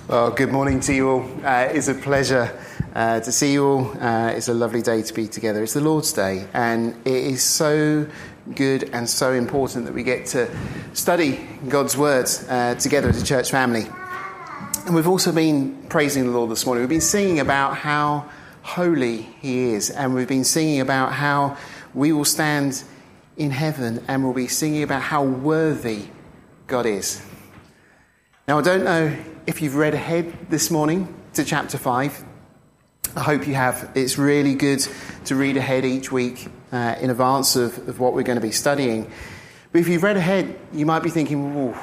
Well, good morning to you all. It's a pleasure to see you all. It's a lovely day to be together. It's the Lord's Day, and it is so good and so important that we get to study God's Word together as a church family. And we've also been praising the Lord this morning. We've been singing about how holy He is, and we've been singing about how we will stand in heaven, and we'll be singing about how worthy God is. Now, I don't know if you've read ahead this morning to chapter 5. I hope you have. It's really good to read ahead each week in advance of what we're going to be studying. But if you've read ahead, you might be thinking, whoa,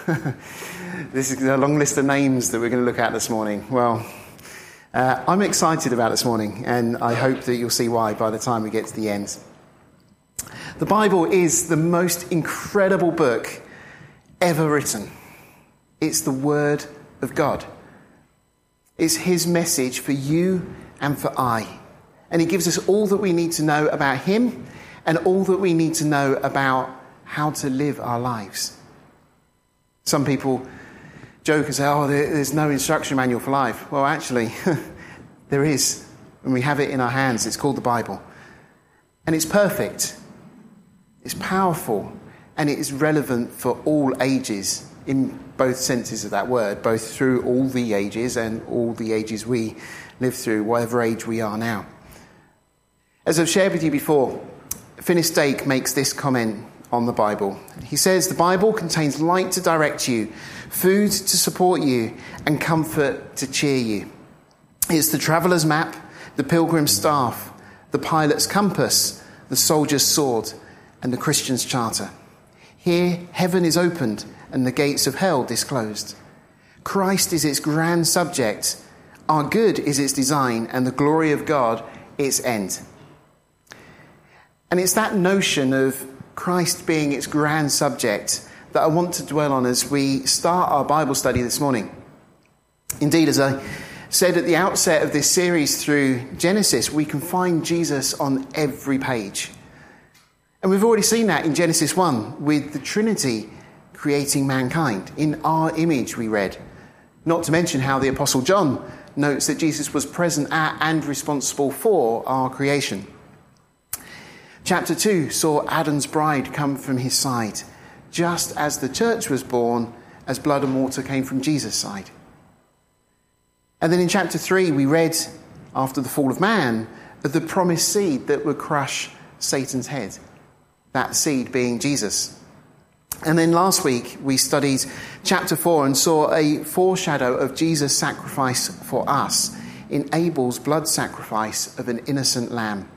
this is a long list of names that we're going to look at this morning. Well, I'm excited about this morning, and I hope that you'll see why by the time we get to the end. The Bible is the most incredible book ever written. It's the Word of God. It's His message for you and for I. And He gives us all that we need to know about Him and all that we need to know about how to live our lives. Some people joke and say, there's no instruction manual for life. Well, actually, there is. And we have it in our hands. It's called the Bible. And it's perfect. It's powerful. And it is relevant for all ages in both senses of that word, both through all the ages and all the ages we live through, whatever age we are now. As I've shared with you before, Finis Dake makes this comment on the Bible. He says, the Bible contains light to direct you, food to support you, and comfort to cheer you. It's the traveller's map, the pilgrim's staff, the pilot's compass, the soldier's sword, and the Christian's charter. Here, heaven is opened and the gates of hell disclosed. Christ is its grand subject, our good is its design, and the glory of God its end. And it's that notion of Christ being its grand subject that I want to dwell on as we start our Bible study this morning. Indeed, as I said at the outset of this series through Genesis, we can find Jesus on every page. And we've already seen that in Genesis 1 with the Trinity creating mankind. In our image, we read. Not to mention how the Apostle John notes that Jesus was present at and responsible for our creation. Chapter 2 saw Adam's bride come from his side, just as the church was born as blood and water came from Jesus' side. And then in chapter 3 we read, after the fall of man, of the promised seed that would crush Satan's head. That seed being Jesus. And then last week we studied chapter 4 and saw a foreshadow of Jesus' sacrifice for us in Abel's blood sacrifice of an innocent lamb.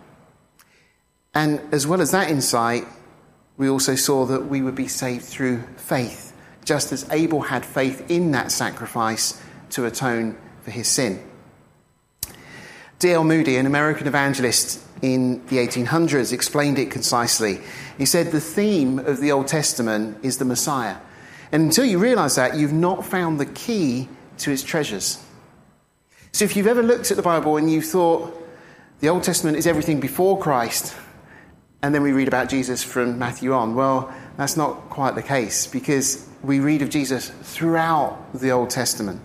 And as well as that insight, we also saw that we would be saved through faith, just as Abel had faith in that sacrifice to atone for his sin. D.L. Moody, an American evangelist in the 1800s, explained it concisely. He said, the theme of the Old Testament is the Messiah. And until you realise that, you've not found the key to its treasures. So if you've ever looked at the Bible and you thought the Old Testament is everything before Christ, and then we read about Jesus from Matthew on, well, that's not quite the case, because we read of Jesus throughout the Old Testament.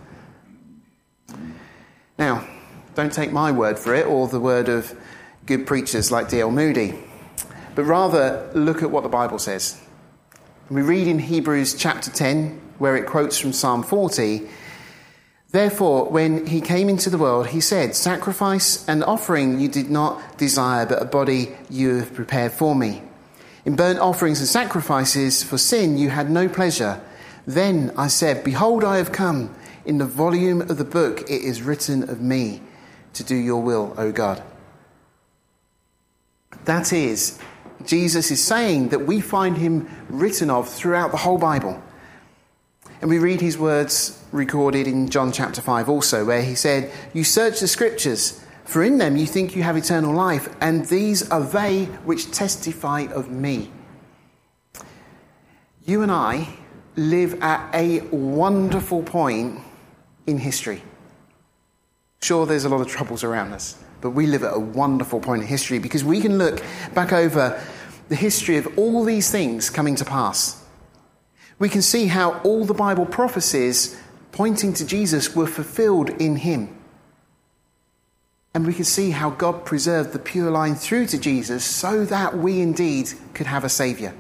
Now, don't take my word for it, or the word of good preachers like D.L. Moody, but rather look at what the Bible says. We read in Hebrews chapter 10, where it quotes from Psalm 40, therefore, when he came into the world, he said, sacrifice and offering you did not desire, but a body you have prepared for me. In burnt offerings and sacrifices for sin you had no pleasure. Then I said, behold, I have come. In the volume of the book it is written of me, to do your will, O God. That is, Jesus is saying that we find him written of throughout the whole Bible. And we read his words recorded in John chapter 5 also, where he said, you search the scriptures, for in them you think you have eternal life, and these are they which testify of me. You and I live at a wonderful point in history. Sure, there's a lot of troubles around us, but we live at a wonderful point in history because we can look back over the history of all these things coming to pass. We can see how all the Bible prophecies pointing to Jesus were fulfilled in him. And we can see how God preserved the pure line through to Jesus so that we indeed could have a saviour.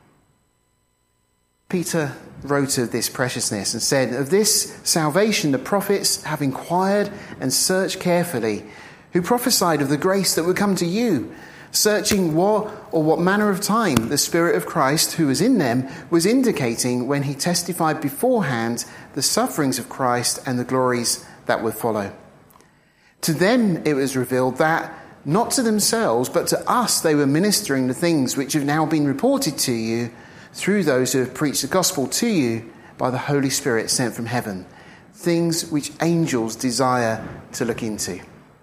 Peter wrote of this preciousness and said, "Of this salvation the prophets have inquired and searched carefully, who prophesied of the grace that would come to you, searching what manner of time the Spirit of Christ who was in them was indicating when he testified beforehand the sufferings of Christ and the glories that would follow. To them it was revealed that, not to themselves, but to us they were ministering the things which have now been reported to you through those who have preached the gospel to you by the Holy Spirit sent from heaven, things which angels desire to look into."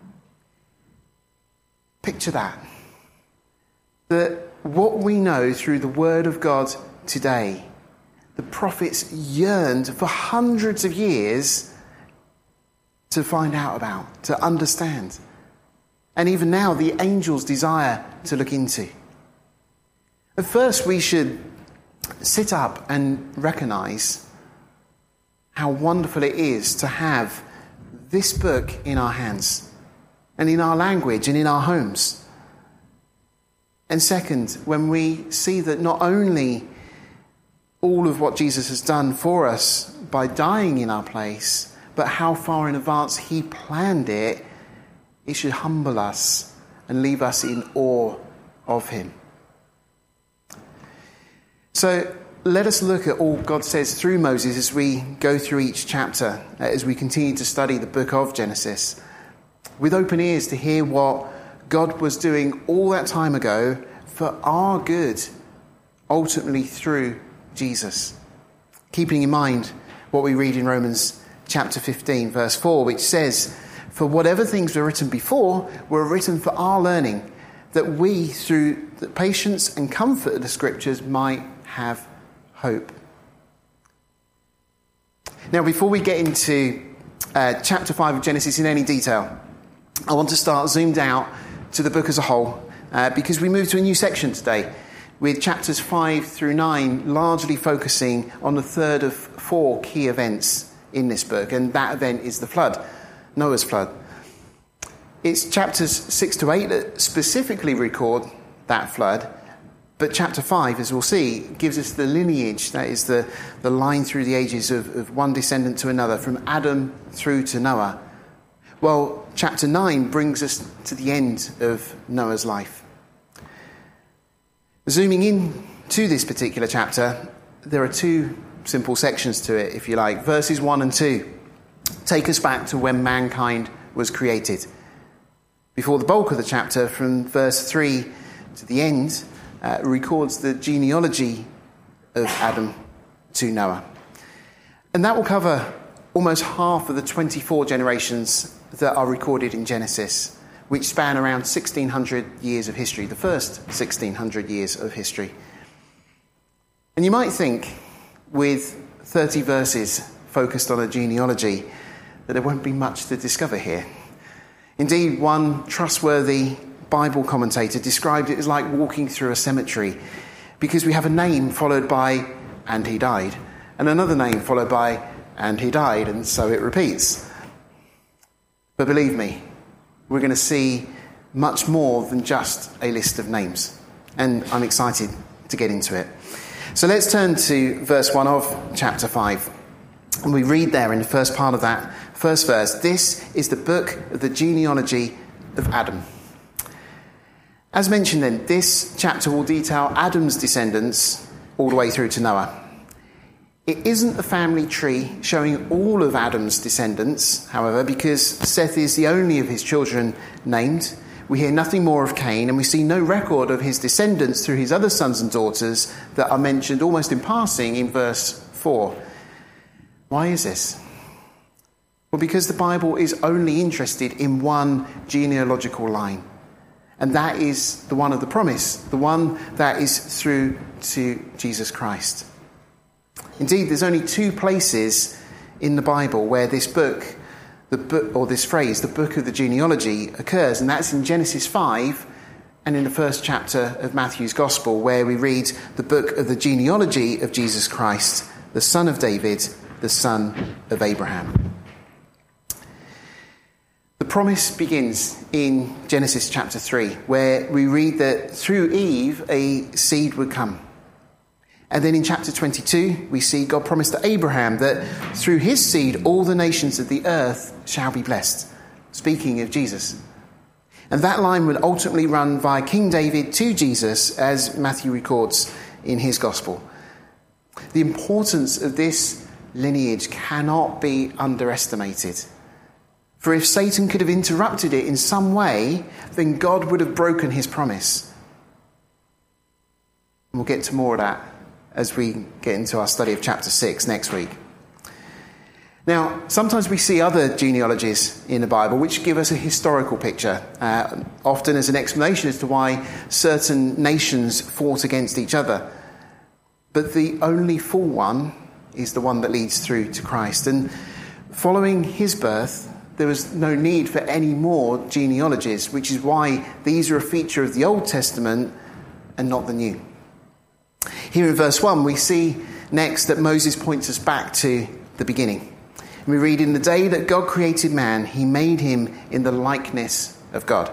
Picture that. That what we know through the word of God today, the prophets yearned for hundreds of years to find out about, to understand. And even now, the angels desire to look into. At first, we should sit up and recognise how wonderful it is to have this book in our hands and in our language and in our homes. And second, when we see that not only all of what Jesus has done for us by dying in our place, but how far in advance he planned it, it should humble us and leave us in awe of him. So let us look at all God says through Moses as we go through each chapter, as we continue to study the book of Genesis, with open ears to hear what God was doing all that time ago for our good, ultimately through Jesus. Keeping in mind what we read in Romans chapter 15, verse 4, which says, "For whatever things were written before were written for our learning, that we, through the patience and comfort of the Scriptures, might have hope." Now, before we get into chapter 5 of Genesis in any detail, I want to start zoomed out to the book as a whole, because we move to a new section today, with chapters 5 through 9 largely focusing on the third of 4 key events in this book, and that event is the flood, Noah's flood. It's chapters 6 to 8 that specifically record that flood, but chapter 5, as we'll see, gives us the lineage, that is the line through the ages of one descendant to another, from Adam through to Noah. Well, chapter 9 brings us to the end of Noah's life. Zooming in to this particular chapter, there are 2 simple sections to it, if you like. Verses 1 and 2 take us back to when mankind was created. Before the bulk of the chapter, from verse 3 to the end, records the genealogy of Adam to Noah. And that will cover almost half of the 24 generations that are recorded in Genesis, which span around 1,600 years of history, the first 1,600 years of history. And you might think, with 30 verses focused on a genealogy, that there won't be much to discover here. Indeed, one trustworthy Bible commentator described it as like walking through a cemetery, because we have a name followed by, "and he died," and another name followed by, "and he died," and so it repeats. But believe me, we're going to see much more than just a list of names, and I'm excited to get into it. So let's turn to verse 1 of chapter 5. And we read there in the first part of that first verse, "This is the book of the genealogy of Adam." As mentioned then, this chapter will detail Adam's descendants all the way through to Noah. It isn't a family tree showing all of Adam's descendants, however, because Seth is the only of his children named. We hear nothing more of Cain, and we see no record of his descendants through his other sons and daughters that are mentioned almost in passing in verse 4. Why is this? Well, because the Bible is only interested in one genealogical line, and that is the one of the promise, the one that is through to Jesus Christ. Indeed, there's only 2 places in the Bible where this book, or this phrase, the book of the genealogy, occurs, and that's in Genesis 5 and in the first chapter of Matthew's Gospel, where we read the book of the genealogy of Jesus Christ, the son of David, the son of Abraham. The promise begins in Genesis chapter 3, where we read that through Eve a seed would come. And then in chapter 22, we see God promised to Abraham that through his seed all the nations of the earth shall be blessed, speaking of Jesus. And that line would ultimately run via King David to Jesus, as Matthew records in his gospel. The importance of this lineage cannot be underestimated. For if Satan could have interrupted it in some way, then God would have broken his promise. And we'll get to more of that as we get into our study of chapter 6 next week. Now, sometimes we see other genealogies in the Bible which give us a historical picture, often as an explanation as to why certain nations fought against each other. But the only full one is the one that leads through to Christ. And following his birth, there was no need for any more genealogies, which is why these are a feature of the Old Testament and not the New. Here in verse 1, we see next that Moses points us back to the beginning. And we read, "In the day that God created man, he made him in the likeness of God."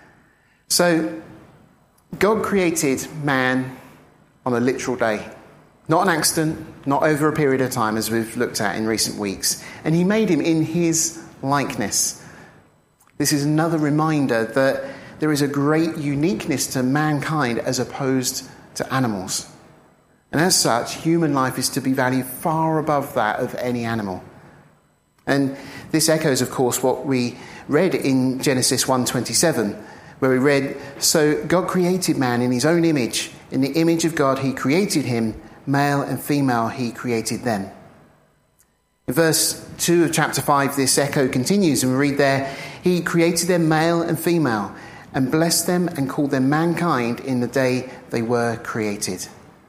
So, God created man on a literal day. Not an accident, not over a period of time, as we've looked at in recent weeks. And he made him in his likeness. This is another reminder that there is a great uniqueness to mankind as opposed to animals. And as such, human life is to be valued far above that of any animal. And this echoes, of course, what we read in Genesis 1:27, where we read, "So God created man in his own image. In the image of God he created him, male and female he created them." In verse 2 of chapter 5, this echo continues, and we read there, "He created them male and female, and blessed them and called them mankind in the day they were created."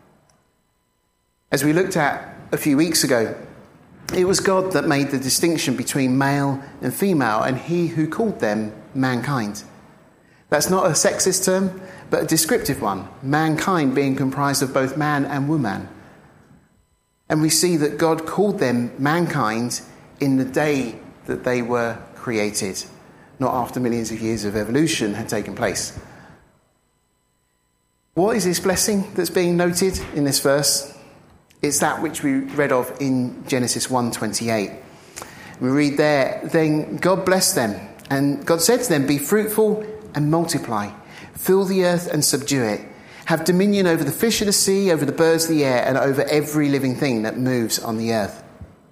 As we looked at a few weeks ago, it was God that made the distinction between male and female, and he who called them mankind. That's not a sexist term, but a descriptive one, mankind being comprised of both man and woman. And we see that God called them mankind in the day that they were created, not after millions of years of evolution had taken place. What is this blessing that's being noted in this verse? It's that which we read of in Genesis 1:28. We read there, "Then God blessed them, and God said to them, 'Be fruitful and multiply, fill the earth and subdue it. Have dominion over the fish of the sea, over the birds of the air, and over every living thing that moves on the earth.'"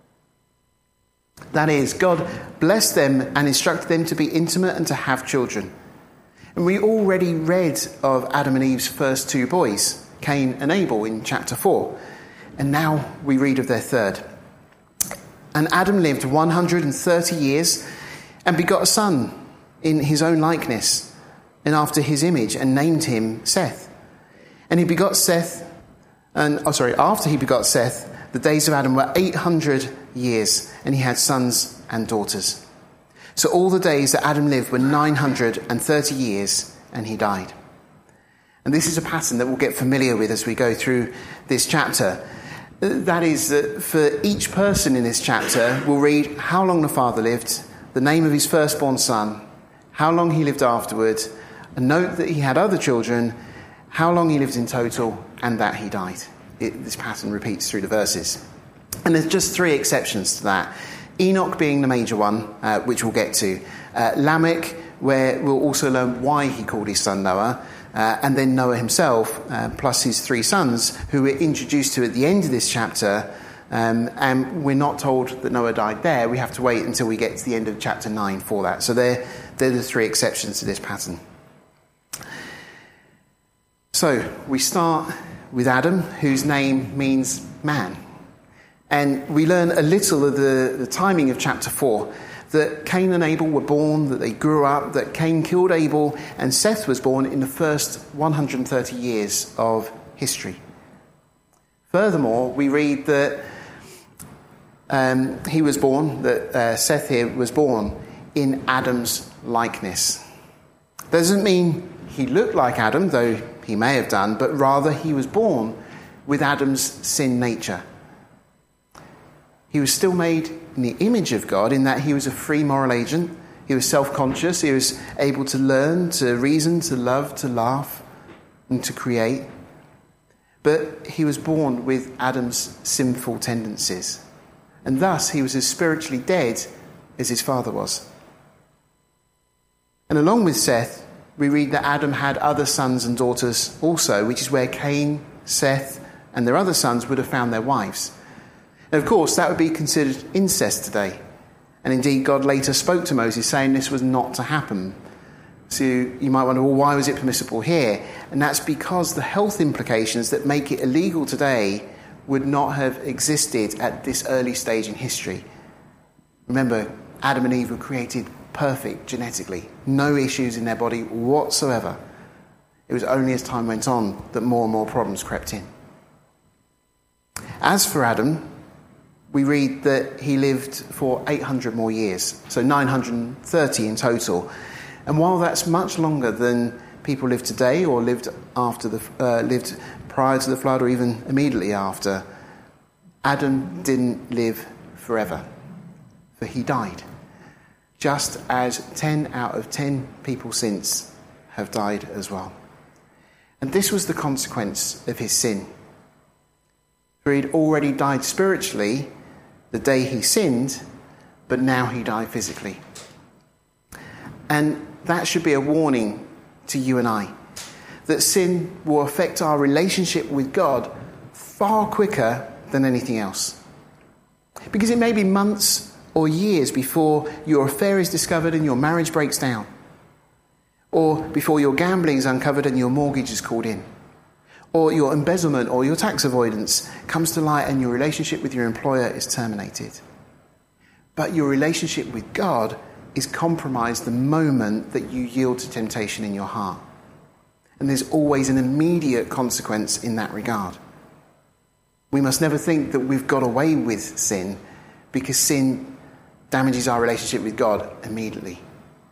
That is, God blessed them and instructed them to be intimate and to have children. And we already read of Adam and Eve's first two boys, Cain and Abel, in chapter 4. And now we read of their third. "And Adam lived 130 years and begot a son in his own likeness and after his image, and named him Seth. And he begot Seth, after he begot Seth, the days of Adam were 800 years, and he had sons and daughters. So all the days that Adam lived were 930 years, and he died." And this is a pattern that we'll get familiar with as we go through this chapter. That is, that for each person in this chapter, we'll read how long the father lived, the name of his firstborn son, how long he lived afterward, a note that he had other children, how long he lived in total, and that he died. This pattern repeats through the verses. And there's just three exceptions to that. Enoch being the major one, which we'll get to. Lamech, where we'll also learn why he called his son Noah. And then Noah himself, plus his three sons, who we're introduced to at the end of this chapter. And we're not told that Noah died there. We have to wait until we get to the end of chapter 9 for that. So they're the three exceptions to this pattern. So we start with Adam, whose name means man. And we learn a little of the timing of chapter 4. That Cain and Abel were born, that they grew up, that Cain killed Abel, and Seth was born in the first 130 years of history. Furthermore, we read that Seth here was born in Adam's likeness. Doesn't mean he looked like Adam, though he may have done, but rather he was born with Adam's sin nature. He was still made in the image of God in that he was a free moral agent. He was self-conscious. He was able to learn, to reason, to love, to laugh, and to create. But he was born with Adam's sinful tendencies. And thus he was as spiritually dead as his father was. And along with Seth, we read that Adam had other sons and daughters also, which is where Cain, Seth, and their other sons would have found their wives. And of course, that would be considered incest today. And indeed, God later spoke to Moses saying this was not to happen. So you might wonder, well, why was it permissible here? And that's because the health implications that make it illegal today would not have existed at this early stage in history. Remember, Adam and Eve were created perfect genetically. No issues in their body whatsoever. It was only as time went on that more and more problems crept in. As for Adam, we read that he lived for 800 more years, so 930 in total. And while that's much longer than people live today or lived prior to the flood or even immediately after, Adam didn't live forever, for he died. Just as 10 out of 10 people since have died as well. And this was the consequence of his sin. For he'd already died spiritually the day he sinned, but now he died physically. And that should be a warning to you and I, that sin will affect our relationship with God far quicker than anything else. Because it may be months or years before your affair is discovered and your marriage breaks down, or before your gambling is uncovered and your mortgage is called in, or your embezzlement or your tax avoidance comes to light and your relationship with your employer is terminated. But your relationship with God is compromised the moment that you yield to temptation in your heart. And there's always an immediate consequence in that regard. We must never think that we've got away with sin, because sin damages our relationship with God immediately.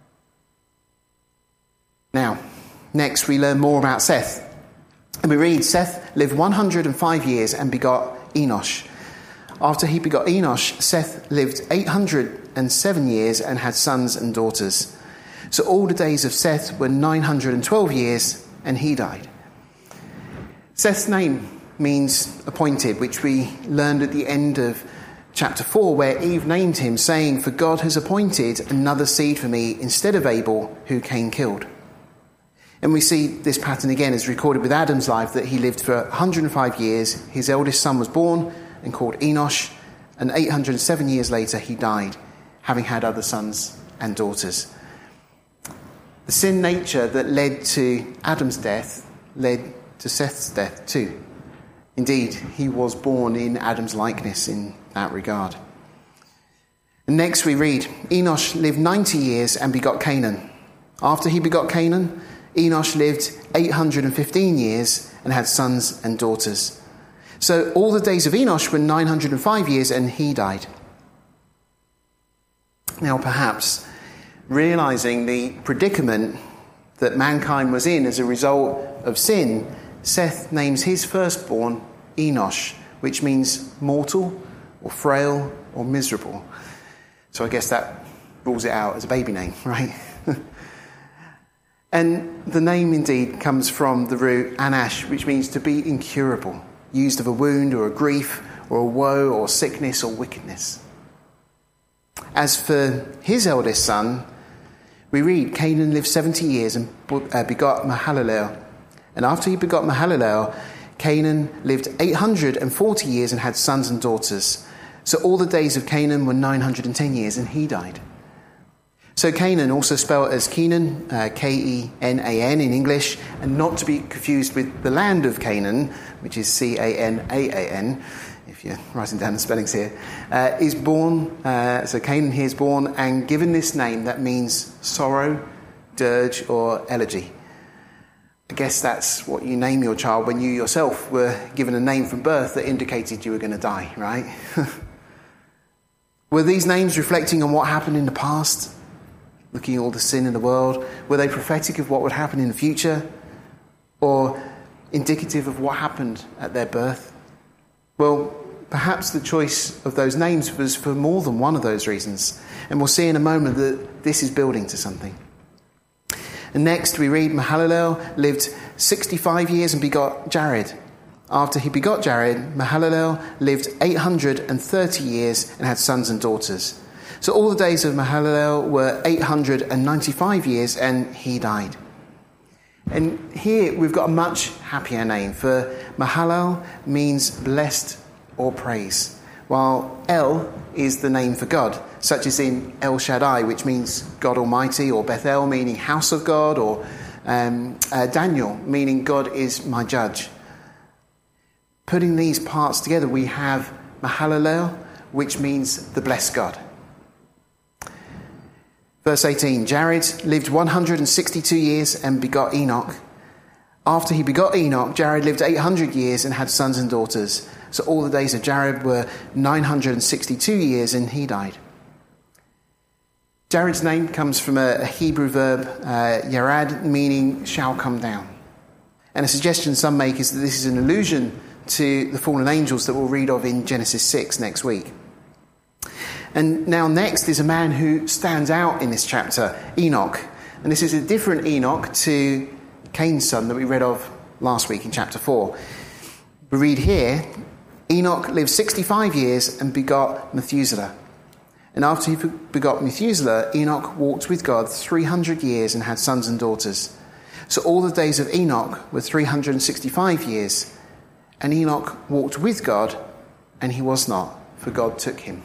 Now, next we learn more about Seth. And we read, Seth lived 105 years and begot Enosh. After he begot Enosh, Seth lived 807 years and had sons and daughters. So all the days of Seth were 912 years, and he died. Seth's name means appointed, which we learned at the end of chapter 4, where Eve named him, saying, "For God has appointed another seed for me instead of Abel, who Cain killed." And we see this pattern again as recorded with Adam's life, that he lived for 105 years. His eldest son was born and called Enosh, and 807 years later he died, having had other sons and daughters. The sin nature that led to Adam's death led to Seth's death too. Indeed, he was born in Adam's likeness in that regard. And next we read, Enosh lived 90 years and begot Canaan. After he begot Canaan, Enosh lived 815 years and had sons and daughters. So all the days of Enosh were 905 years and he died. Now perhaps, realizing the predicament that mankind was in as a result of sin, Seth names his firstborn Enosh, which means mortal or frail or miserable. So I guess that rules it out as a baby name, right? And the name indeed comes from the root anash, which means to be incurable, used of a wound or a grief or a woe or sickness or wickedness. As for his eldest son, we read, Canaan lived 70 years and begot Mahalalel. And after he begot Mahalalel, Canaan lived 840 years and had sons and daughters. So all the days of Canaan were 910 years and he died. So Canaan, also spelled as Kenan, Kenan in English, and not to be confused with the land of Canaan, which is Canaan, if you're writing down the spellings here, is born, so Canaan here is born and given this name that means sorrow, dirge, or elegy. I guess that's what you name your child when you yourself were given a name from birth that indicated you were going to die, right? Were these names reflecting on what happened in the past? Looking at all the sin in the world, were they prophetic of what would happen in the future? Or indicative of what happened at their birth? Well, perhaps the choice of those names was for more than one of those reasons. And we'll see in a moment that this is building to something. And next we read Mahalalel lived 65 years and begot Jared. After he begot Jared, Mahalalel lived 830 years and had sons and daughters. So all the days of Mahalalel were 895 years and he died. And here we've got a much happier name, for Mahalal means blessed or praise, while El is the name for God, such as in El Shaddai, which means God Almighty, or Bethel, meaning house of God, or Daniel, meaning God is my judge. Putting these parts together, we have Mahalalel, which means the blessed God. Verse 18, Jared lived 162 years and begot Enoch. After he begot Enoch, Jared lived 800 years and had sons and daughters. So all the days of Jared were 962 years and he died. Jared's name comes from a Hebrew verb, yarad, meaning shall come down. And a suggestion some make is that this is an allusion to the fallen angels that we'll read of in Genesis 6 next week. And now next is a man who stands out in this chapter, Enoch. And this is a different Enoch to Cain's son that we read of last week in chapter 4. We read here, Enoch lived 65 years and begot Methuselah. And after he begot Methuselah, Enoch walked with God 300 years and had sons and daughters. So all the days of Enoch were 365 years. And Enoch walked with God, and he was not, for God took him.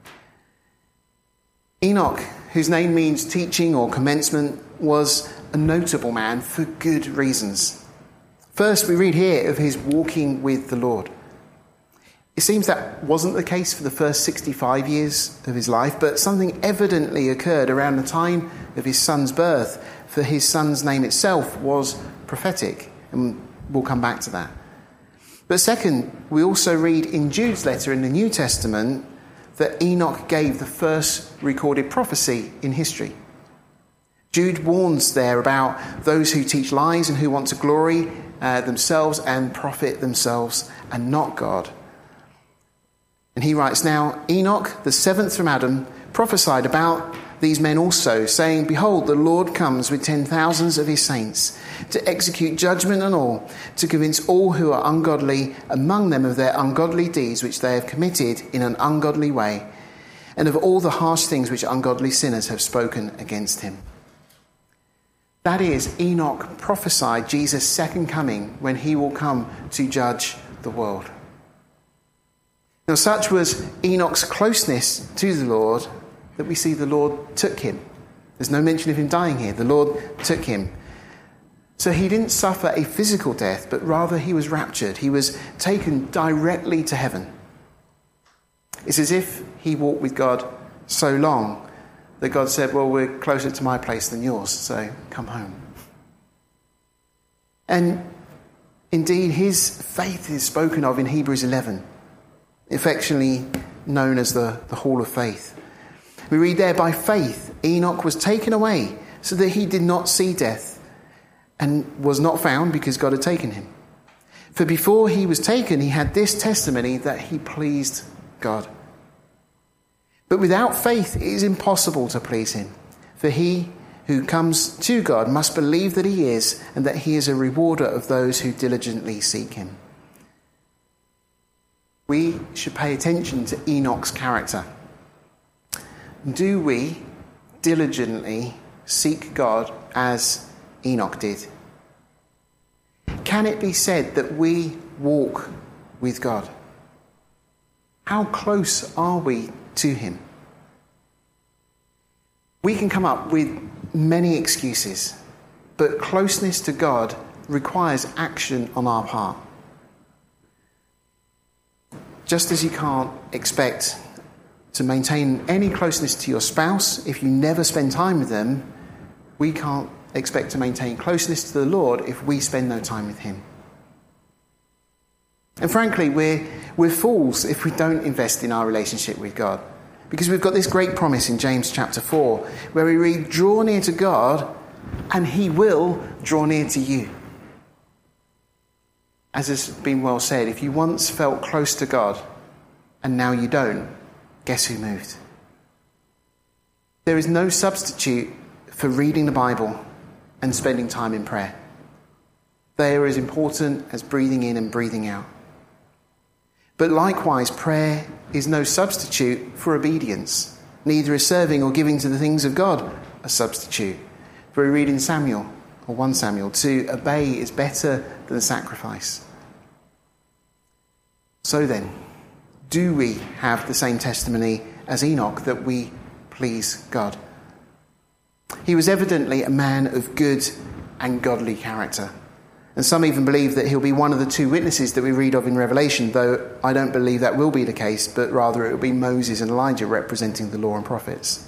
Enoch, whose name means teaching or commencement, was a notable man for good reasons. First, we read here of his walking with the Lord. It seems that wasn't the case for the first 65 years of his life, but something evidently occurred around the time of his son's birth, for his son's name itself was prophetic, and we'll come back to that. But second, we also read in Jude's letter in the New Testament that Enoch gave the first recorded prophecy in history. Jude warns there about those who teach lies and who want to glory themselves and profit themselves and not God. And he writes, now Enoch, the seventh from Adam, prophesied about these men also, saying, behold, the Lord comes with 10,000s of his saints to execute judgment on all, to convince all who are ungodly among them of their ungodly deeds which they have committed in an ungodly way, and of all the harsh things which ungodly sinners have spoken against him. That is, Enoch prophesied Jesus' second coming, when he will come to judge the world. Now, such was Enoch's closeness to the Lord that we see the Lord took him. There's no mention of him dying here. The Lord took him. So he didn't suffer a physical death, but rather he was raptured. He was taken directly to heaven. It's as if he walked with God so long that God said, well, we're closer to my place than yours, so come home. And indeed, his faith is spoken of in Hebrews 11, affectionately known as the Hall of Faith. We read there, by faith, Enoch was taken away so that he did not see death, and was not found because God had taken him. For before he was taken, he had this testimony that he pleased God. But without faith, it is impossible to please him. For he who comes to God must believe that he is, and that he is a rewarder of those who diligently seek him. We should pay attention to Enoch's character. Do we diligently seek God as Enoch did? Can it be said that we walk with God? How close are we to him? We can come up with many excuses, but closeness to God requires action on our part. Just as you can't expect to maintain any closeness to your spouse if you never spend time with them, we can't expect to maintain closeness to the Lord if we spend no time with him. And frankly, we're fools if we don't invest in our relationship with God. Because we've got this great promise in James chapter 4, where we read, draw near to God, and he will draw near to you. As has been well said, if you once felt close to God, and now you don't. Guess who moved? There is no substitute for reading the Bible and spending time in prayer. They are as important as breathing in and breathing out. But likewise, prayer is no substitute for obedience. Neither is serving or giving to the things of God a substitute. For we read in Samuel, or 1 Samuel, to obey is better than sacrifice. So then, do we have the same testimony as Enoch that we please God? He was evidently a man of good and godly character. And some even believe that he'll be one of the two witnesses that we read of in Revelation, though I don't believe that will be the case, but rather it will be Moses and Elijah representing the law and prophets.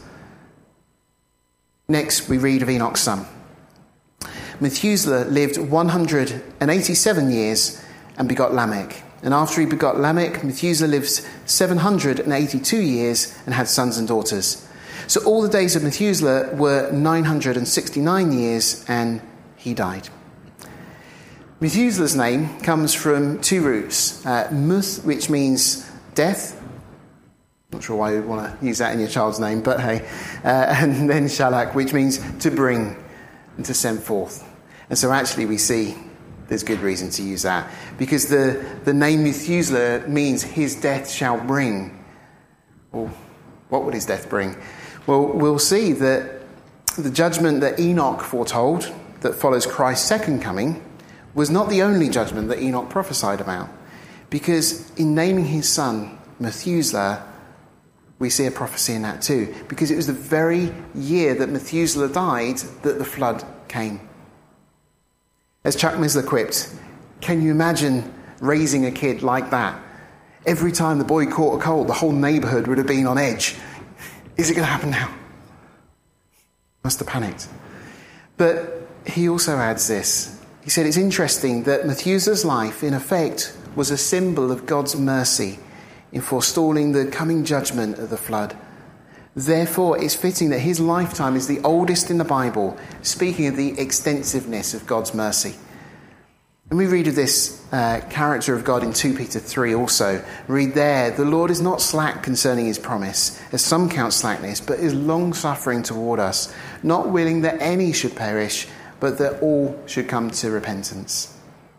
Next, we read of Enoch's son. Methuselah lived 187 years and begot Lamech. And after he begot Lamech, Methuselah lived 782 years and had sons and daughters. So all the days of Methuselah were 969 years, and he died. Methuselah's name comes from two roots. Muth, which means death. Not sure why you would want to use that in your child's name, but hey. And then Shalak, which means to bring and to send forth. And so actually we see there's good reason to use that, because the name Methuselah means his death shall bring. Well, what would his death bring? Well, we'll see that the judgment that Enoch foretold that follows Christ's second coming was not the only judgment that Enoch prophesied about, because in naming his son Methuselah, we see a prophecy in that too, because it was the very year that Methuselah died that the flood came. As Chuck Missler quipped, can you imagine raising a kid like that? Every time the boy caught a cold, the whole neighbourhood would have been on edge. Is it going to happen now? Must have panicked. But he also adds this. He said it's interesting that Methuselah's life, in effect, was a symbol of God's mercy in forestalling the coming judgment of the flood. Therefore, it's fitting that his lifetime is the oldest in the Bible, speaking of the extensiveness of God's mercy. And we read of this character of God in 2 Peter 3 also. Read there, the Lord is not slack concerning his promise, as some count slackness, but is long-suffering toward us, not willing that any should perish, but that all should come to repentance.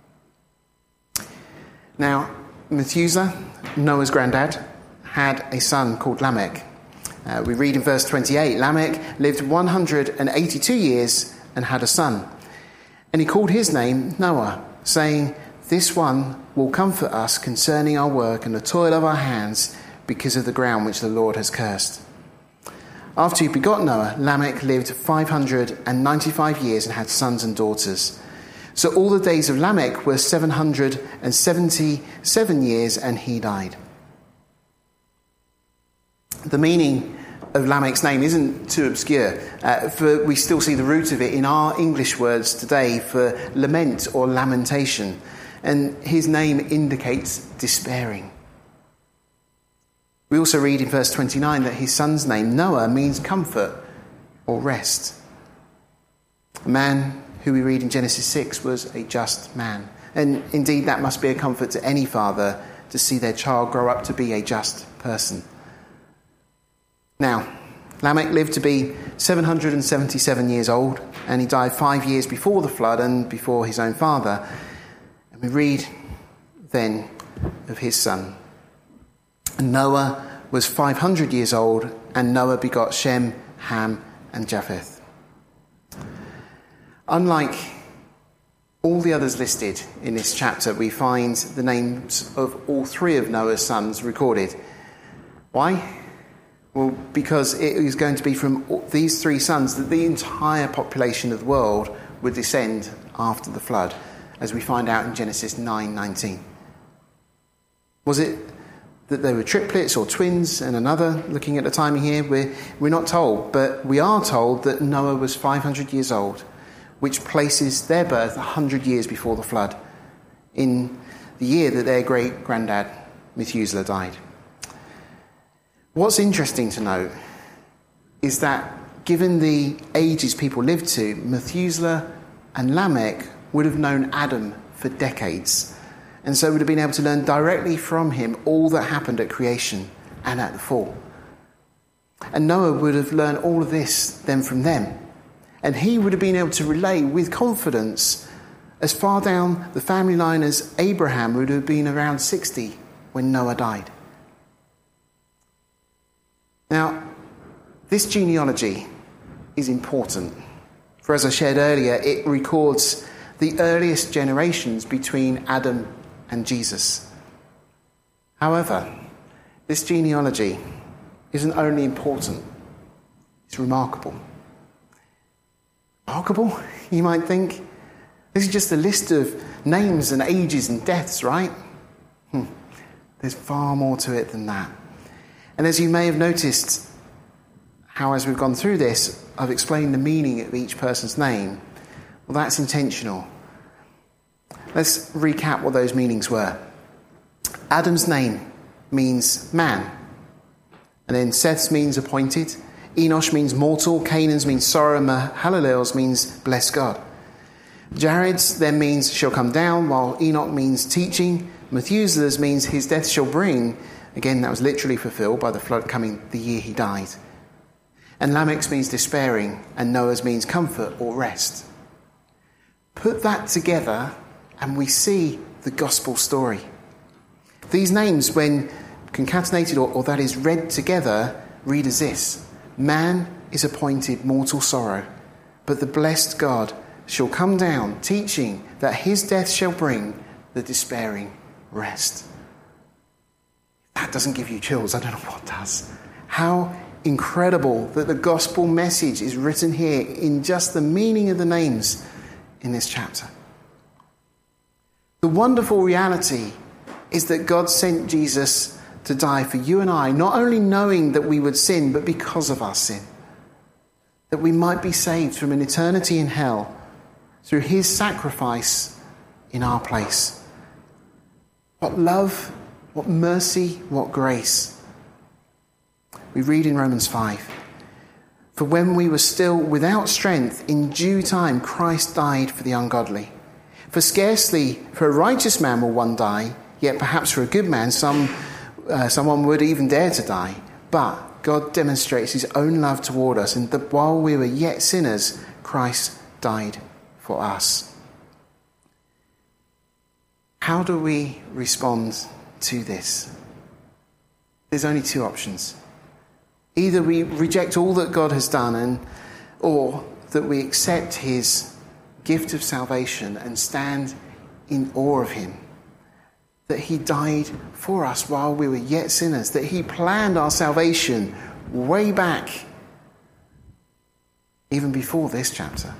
Now, Methuselah, Noah's granddad, had a son called Lamech. We read in verse 28, Lamech lived 182 years and had a son. And he called his name Noah, saying, this one will comfort us concerning our work and the toil of our hands because of the ground which the Lord has cursed. After he begot Noah, Lamech lived 595 years and had sons and daughters. So all the days of Lamech were 777 years, and he died. The meaning of Lamech's name isn't too obscure, for we still see the root of it in our English words today for lament or lamentation, and his name indicates despairing. We also read in verse 29 that his son's name, Noah, means comfort or rest. A man who we read in Genesis 6 was a just man, and indeed that must be a comfort to any father to see their child grow up to be a just person. Now, Lamech lived to be 777 years old, and he died 5 years before the flood and before his own father. And we read then of his son. And Noah was 500 years old, and Noah begot Shem, Ham, and Japheth. Unlike all the others listed in this chapter, we find the names of all three of Noah's sons recorded. Why? Well, because it is going to be from these three sons that the entire population of the world would descend after the flood, as we find out in Genesis 9:19. Was it that they were triplets or twins and another? Looking at the timing here, we're not told, but we are told that Noah was 500 years old, which places their birth 100 years before the flood, in the year that their great-granddad Methuselah died. What's interesting to note is that given the ages people lived to, Methuselah and Lamech would have known Adam for decades. and so would have been able to learn directly from him all that happened at creation and at the fall. And Noah would have learned all of this then from them. And he would have been able to relay with confidence as far down the family line as Abraham would have been around 60 when Noah died. Now, this genealogy is important. For as I shared earlier, it records the earliest generations between Adam and Jesus. However, this genealogy isn't only important, it's remarkable. Remarkable, you might think? This is just a list of names and ages and deaths, right? There's far more to it than that. And as you may have noticed, how as we've gone through this, I've explained the meaning of each person's name. Well, that's intentional. Let's recap what those meanings were. Adam's name means man. And then Seth's means appointed. Enosh means mortal. Canaan's means sorrow. Mahalalel's means bless God. Jared's then means shall come down, while Enoch means teaching. Methuselah's means his death shall bring. Again, that was literally fulfilled by the flood coming the year he died. And Lamech's means despairing, and Noah's means comfort or rest. Put that together and we see the gospel story. These names, when concatenated or that is read together, read as this: man is appointed mortal sorrow, but the blessed God shall come down, teaching that his death shall bring the despairing rest. If that doesn't give you chills, I don't know what does. How incredible that the gospel message is written here in just the meaning of the names in this chapter. The wonderful reality is that God sent Jesus to die for you and I, not only knowing that we would sin, but because of our sin. That we might be saved from an eternity in hell through his sacrifice in our place. What love, what mercy, what grace. We read in Romans 5, for when we were still without strength, in due time Christ died for the ungodly. For scarcely for a righteous man will one die, yet perhaps for a good man someone would even dare to die. But God demonstrates his own love toward us, and that while we were yet sinners, Christ died for us. How do we respond to this? There's only two options. Either we reject all that God has done, or that we accept his gift of salvation and stand in awe of him. That he died for us while we were yet sinners. That he planned our salvation way back, even before this chapter.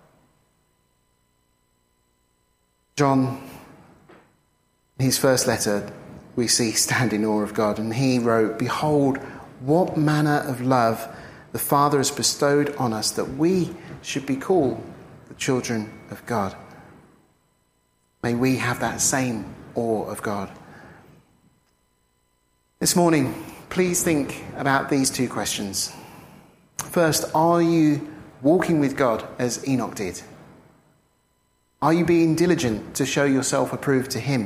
John, in his first letter, we see stand in awe of God. And he wrote, behold, what manner of love the Father has bestowed on us, that we should be called the children of God. May we have that same awe of God. This morning, please think about these two questions. First, are you walking with God as Enoch did? Are you being diligent to show yourself approved to him?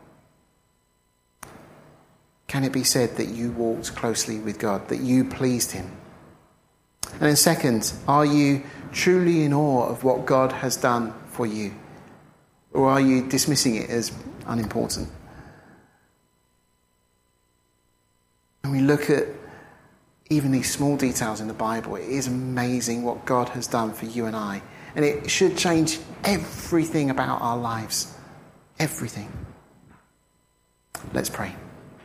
Can it be said that you walked closely with God, that you pleased him? And then second, are you truly in awe of what God has done for you? Or are you dismissing it as unimportant? When we look at even these small details in the Bible, it is amazing what God has done for you and I. And it should change everything about our lives. Everything. Let's pray.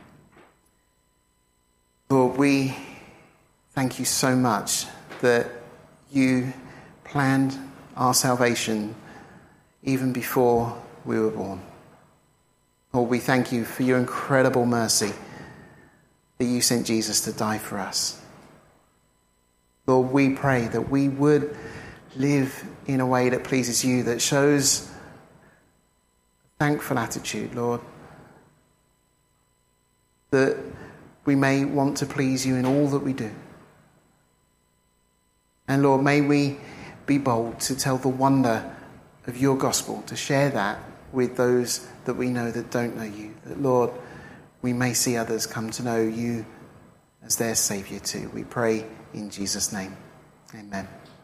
Lord, we thank you so much that you planned our salvation even before we were born. Lord, we thank you for your incredible mercy that you sent Jesus to die for us. Lord, we pray that we would live in a way that pleases you, that shows a thankful attitude, Lord. That we may want to please you in all that we do. And Lord, may we be bold to tell the wonder of your gospel, to share that with those that we know that don't know you. That, Lord, we may see others come to know you as their Saviour too. We pray in Jesus' name. Amen.